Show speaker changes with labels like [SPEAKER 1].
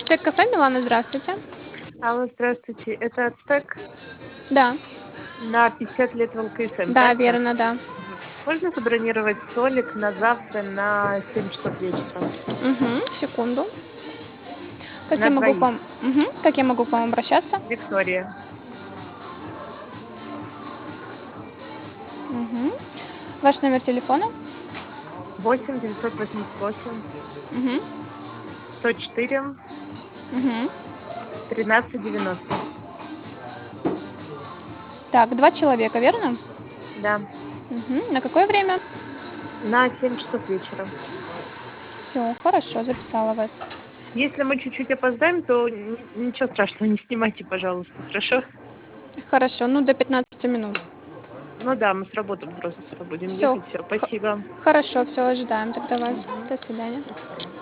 [SPEAKER 1] Ацтек кафе, Милана, здравствуйте.
[SPEAKER 2] Алло, здравствуйте. Это Ацтек
[SPEAKER 1] Да,
[SPEAKER 2] на 50 лет в ЛКСМ,
[SPEAKER 1] да,
[SPEAKER 2] правильно?
[SPEAKER 1] верно, да.
[SPEAKER 2] Мгм. Можно забронировать столик на завтра на 7 часов вечера?
[SPEAKER 1] Секунду.
[SPEAKER 2] На двоих.
[SPEAKER 1] Как я могу к вам обращаться?
[SPEAKER 2] Виктория.
[SPEAKER 1] Мгм. Ваш номер телефона?
[SPEAKER 2] 8 988
[SPEAKER 1] Мгм.
[SPEAKER 2] 104
[SPEAKER 1] Мгм.
[SPEAKER 2] 13 90.
[SPEAKER 1] Так, 2 человека, верно?
[SPEAKER 2] Да,
[SPEAKER 1] На какое время?
[SPEAKER 2] на 7 часов вечера.
[SPEAKER 1] Все, хорошо, записала вас.
[SPEAKER 2] Если мы чуть-чуть опоздаем, то ничего страшного, не снимайте, пожалуйста, хорошо?
[SPEAKER 1] Хорошо, ну, до 15 минут.
[SPEAKER 2] Ну да, мы с работы просто будем
[SPEAKER 1] Все,
[SPEAKER 2] ехать. Все, спасибо.
[SPEAKER 1] хорошо, все, ожидаем тогда вас.
[SPEAKER 2] Мгм.
[SPEAKER 1] До свидания.
[SPEAKER 2] До свидания.